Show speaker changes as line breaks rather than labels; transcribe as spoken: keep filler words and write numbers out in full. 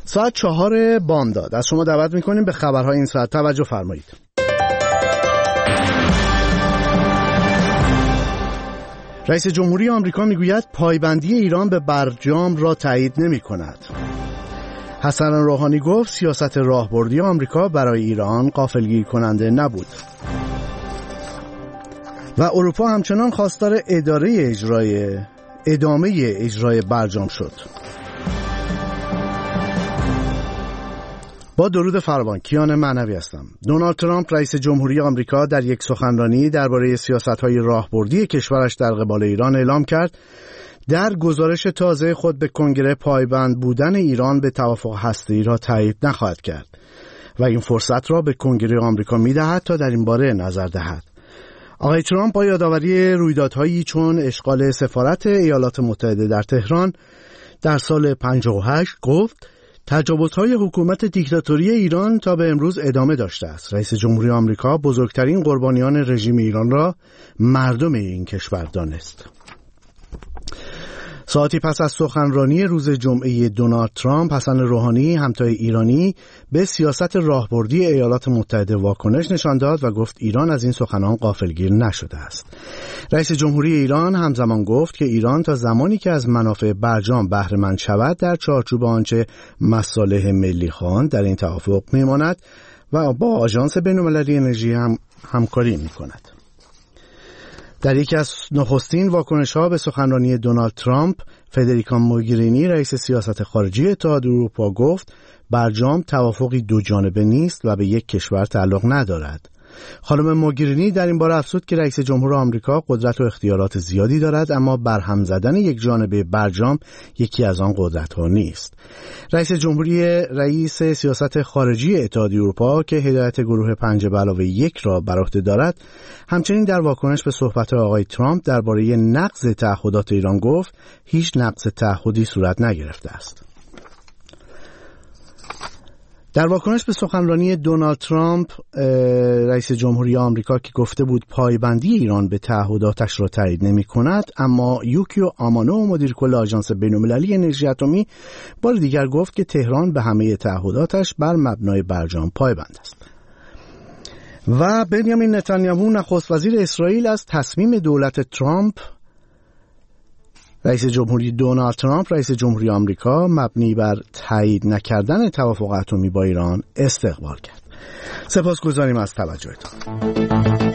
ساعت چهار بامداد از شما دعوت میکنیم به خبرهای این ساعت توجه فرمایید. رئیس جمهوری آمریکا میگوید پایبندی ایران به برجام را تایید نمی کند. حسن روحانی گفت سیاست راهبردی آمریکا برای ایران غافلگیر کننده نبود. و اروپا همچنان خواستار اداره اجرای ادامه اجرای برجام شد. با درود فراوان، کیان معنوی هستم. دونالد ترامپ رئیس جمهوری آمریکا در یک سخنرانی درباره سیاست‌های راهبردی کشورش در قبال ایران اعلام کرد در گزارش تازه خود به کنگره پایبند بودن ایران به توافق هسته‌ای را تایید نخواهد کرد و این فرصت را به کنگره آمریکا می‌دهد تا در این باره نظر دهد. آقای ترامپ با یادآوری رویدادهایی چون اشغال سفارت ایالات متحده در تهران در سال پنجاه و هشت گفت تجاوزهای حکومت دیکتاتوری ایران تا به امروز ادامه داشته است. رئیس جمهوری آمریکا بزرگترین قربانیان رژیم ایران را مردم این کشور دانست. ساعتی پس از سخنرانی روز جمعه دونالد ترامپ، حسن روحانی همتای ایرانی به سیاست راهبردی ایالات متحده واکنش نشان داد و گفت ایران از این سخنان غافلگیر نشده است. رئیس جمهوری ایران همزمان گفت که ایران تا زمانی که از منافع برجام بهره مند شود در چارچوب آنچه مصالح ملی خواهند در این توافق میماند و با آژانس بین‌المللی انرژی هم همکاری میکند. در یکی از نخستین واکنش‌ها به سخنرانی دونالد ترامپ، فدریکا موگرینی رئیس سیاست خارجی اتحادیه اروپا گفت برجام توافقی دو جانبه نیست و به یک کشور تعلق ندارد. خانم موگرینی در این باره افزود که رئیس جمهور آمریکا قدرت و اختیارات زیادی دارد، اما برهم زدن یک جانبه برجام یکی از آن قدرت‌ها نیست. رئیس جمهوری رئیس سیاست خارجی اتحادیه اروپا که هدایت گروه پنج به علاوه یک را بر عهده دارد، همچنین در واکنش به صحبت آقای ترامپ درباره نقض تعهدات ایران گفت هیچ نقض تعهدی صورت نگرفته است. در واکنش به سخنرانی دونالد ترامپ رئیس جمهوری آمریکا که گفته بود پایبندی ایران به تعهداتش را تایید نمی کند، اما یوکیو آمانو مدیر کل آژانس بین‌المللی انرژی اتمی بار دیگر گفت که تهران به همه تعهداتش بر مبنای برجام پایبند است. و بنیامین نتانیاهو نخست وزیر اسرائیل از تصمیم دولت ترامپ رئیس جمهوری دونالد ترامپ رئیس جمهوری آمریکا مبنی بر تایید نکردن توافق اتمی با ایران استقبال کرد. سپاسگزاریم از توجهتان.